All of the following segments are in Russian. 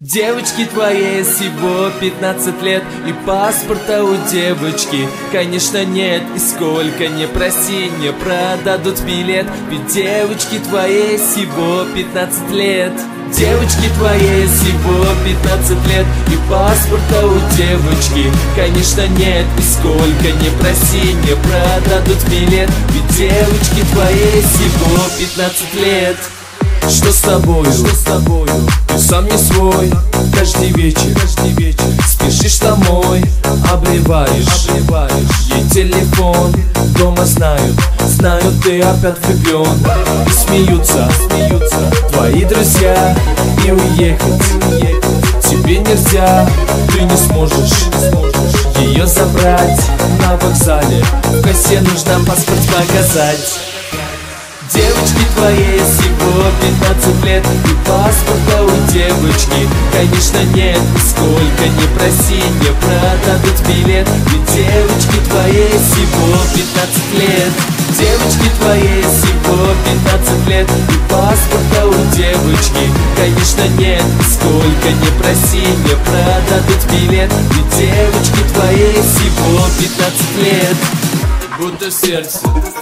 Девочки твоей всего 15 лет, и паспорта у девочки, конечно, нет. И сколько не проси, не продадут билет, ведь девочки твоей всего 15 лет. Девочки твоей всего 15 лет, и паспорта у девочки, конечно, нет. И сколько не проси, не продадут билет, ведь девочки твоей всего 15 лет. Что с тобою? Ты сам не свой. Каждый вечер спешишь домой, обливаешь ей телефон. Дома знают, ты опять влюблен. И смеются твои друзья, и уехать тебе нельзя. Ты не сможешь ее забрать на вокзале. В кассе нужно паспорт показать. Девочки твоей всего 15 лет, и паспорта у девочки, конечно, нет. Сколько не проси, не продадут билет, ведь девочки твоей всего 15 лет. Девочки твоей всего 15 лет, и паспорта у девочки, конечно, нет. Сколько не проси, не продадут билет, ведь девочки твоей всего 15 лет. Будто в сердце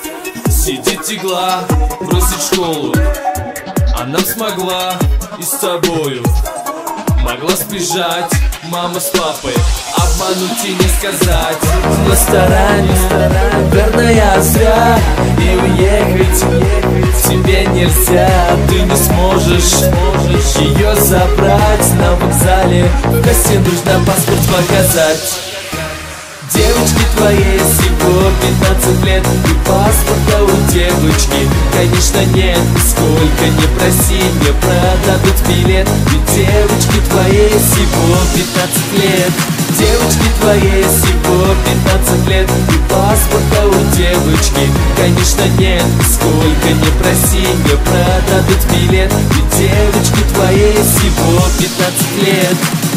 сидит игла, бросить школу она смогла, и с тобою могла сбежать мама с папой, обмануть и не сказать. В ресторане, наверное, зря, и уехать тебе нельзя. Ты не сможешь ее забрать на вокзале. В кассе нужно паспорт показать. Девочки твоей всего 15 лет, и паспорта у девочки, конечно, нет. Сколько не проси, не продадут билет, ведь девочки твоей всего 15 лет. Девочки твоей всего 15 лет, и паспорта у девочки, конечно, нет. Сколько не проси, не продадут билет, ведь девочки твоей всего 15 лет.